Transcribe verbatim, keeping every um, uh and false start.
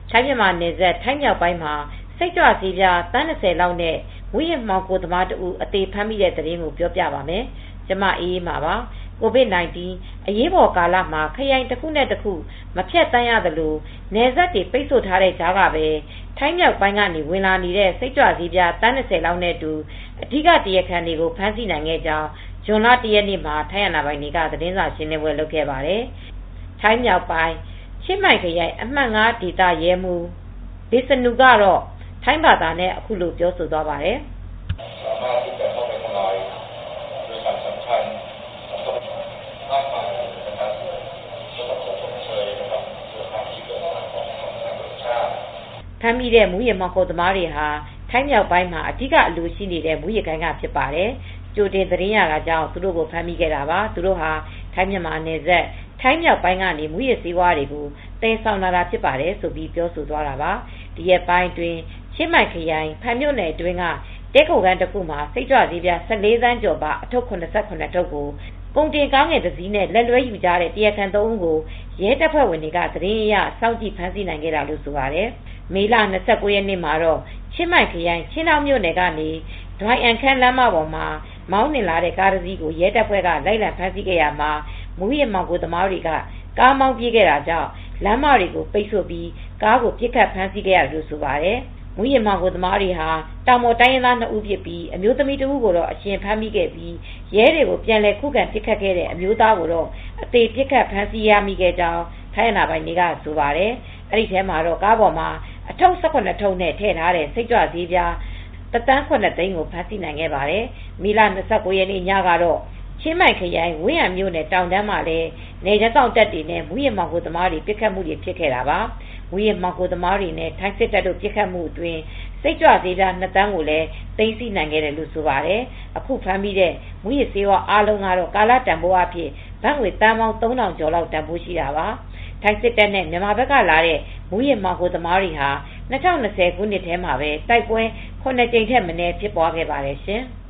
ထိုင်းမြန်မာနယ်စပ်ထိုင်းမြောက်ပိုင်းမှာစိတ်ကြွဆေးပြားတန်း၂၀လောက်နဲ့မူးယစ်မှောင်ခိုသမားတဦးအသေးဖမ်းမိတဲ့သတင်းကိုပြောပြပါမယ်။ကျမအေးအေးမာပါ။ ကိုဗစ် ၁၉ အရေးပေါ်ကာလမှာခရိုင်တစ်ခုနဲ့တစ်ခုမဖြတ်တန်းရသလိုနယ်စပ်တွေပိတ်ဆို့ထားတဲ့ကြားကပဲထိုင်းမြောက်ပိုင်းကနေဝင်လာနေတဲ့စိတ်ကြွဆေးပြားတန်း၂၀လောက်နဲ့အတူအဓိကတရားခံတွေကိုဖမ်းဆီးနိုင်ခဲ့ကြောင်းဇွန်လ၁ရက်နေ့မှာထိုင်းအာဏာပိုင်တွေကသတင်းစာရှင်းလင်းပွဲလုပ်ခဲ့ပါတယ်။ထိုင်းမြောက်ပိုင်းချင်းမိုင်ခရိုင်အမှတ်၅ဒေသရဲမှူးဗိစနုကတော့ထိုင်းဘာသာနဲ့အခုလိုပြောဆိုသွားပါတယ်။ ဖမ်းမိတဲ့မူးယစ်မှောင်ခိုသမားတွေဟာထိုင်းမြောက်ပိုင်းမှာအဓိကအလိုရှိနေတဲ့မူးယစ်ဂိုဏ်းကဖြစ်ပါတယ်။ကြိုတင်သတင်းရတာကြောင့်သူတို့ကိုဖမ်းမိခဲ့တာပါ။သူတို့ဟာထိုင်းမြန်မာနယ်စပ်ထိုင်းမြောက်ပိုင်းကနေမူးယစ်ဆေးဝါးတွေကိုသယ်ဆောင်လာတာဖြစ်ပါတယ်ဆိုပြီးပြောဆိုသွားတာပါ။ဒီရက်ပိုင်းအတွင်းချင်းမိုင်ခရိုင်ဖန်မြို့နယ်အတွင်းကတဲခုံခန်းတစ်ခုမှာစိတ်ကြွဆေးပြား၁၄သန်းကျော်ပါအထုပ်၇၇ထုပ်ကိုကုန်တင်ကားငယ်တစ်စီးနဲ့လက်လွဲယူကြတဲ့တရားခံသုံးဦးကိုရဲတပ်ဖွဲ့ဝင်တွေကသတင်းအရစောင့်ကြည့်ဖမ်းဆီးနိုင်ခဲ့တာလို့ဆိုပါတယ်။မေလ၂၉ရက်နေ့မှာတော့ချင်းမိုင်ခရိုင်ချင်းတောင်မြို့နယ်ကနေဒွိုင်အန်ခမ်းလမ်းမပေါ်မှာမောင်းနှင်လာတဲ့ကားတစ်စီးကိုရဲတပ်ဖွဲ့ကလိုက်လံဖမ်းဆီးခဲ့ရမှာမူးယစ်မှောင်ခိုသမားတွေကကားမောင်းပြေးခဲ့တာကြောင့်လမ်းမတွေကိုပိတ်ဆို့ပြီးကားကိုပစ်ခတ်ဖမ်းဆီးခဲ့ရတယ်လို့ဆိုပါတယ်။မူးယစ်မှောင်ခိုသမားတွေဟာတောင်ပေါ်တိုင်းရင်းသားနှစ်ဦးဖြစ်ပြီးအမျိုးသမီးတစ်ဦးကိုတော့အရှင်ဖမ်းမိခဲ့ပြီးရဲတွေကိုပြန်လည်ခုခံပစ်ခတ်ခဲ့တဲ့အမျိုးသားကိုတော့အသေးပစ်ခတ်ဖမ်းဆီးရမိခဲ့ကြောင်းထိုင်းအာဏာပိုင်တွေကဆိုပါတယ်။အဲဒီထဲမှာတော့ကားပေါ်မှာအထုပ်၁၇ထုပ်နဲ့ထည့်ထားတဲ့စိတ်ကြွဆေးပြားတစ်သန်း၇သိန်းကိုဖမ်းဆီးနိုင်ခဲ့ပါတယ်။မေလ၂၉ရက်နေ့ညကတော့ချင်းမိုင်ခရိုင်ဝင်းရံမြို့နယ်တောင်တန်းမှာလည်းနေကြစောင့်တပ်တွေနဲ့မူးယစ်မှောင်ခိုသမားတွေပစ်ခတ်မှုတွေဖြစ်ခဲ့တာပါ။မူးယစ်မှောင်ခိုသမားတွေနဲ့ထိုင်းစစ်တပ်တို့ပစ်ခတ်မှုအတွင်းစိတ်ကြွဆေးပြား၂သန်းကိုလည်းသိမ်းဆည်းနိုင်ခဲ့တယ်လို့ဆိုပါတယ်။အခုဖမ်းမိတဲ့မူးယစ်ဆေးဝါးအားလုံးကတော့ကာလတန်ဖိုးအဖြစ်ဘတ်ငွေသန်းပေါင်းသုံးထောင်ကျော်လောက်တန်ဖိုးရှိတာပါ။ထိုင်းစစ်တပ်နဲ့မြန်မာဘက်ကလာတဲ့မူးယစ်မှောင်ခိုသမားတွေဟာ၂၀၂၀ခုနှစ်ထဲမှာပဲတိုက်ပွဲခုနှစ်ကြိမ်ထက်မနည်းဖြစ်ပွားခဲ့ပါတယ်ရှင်။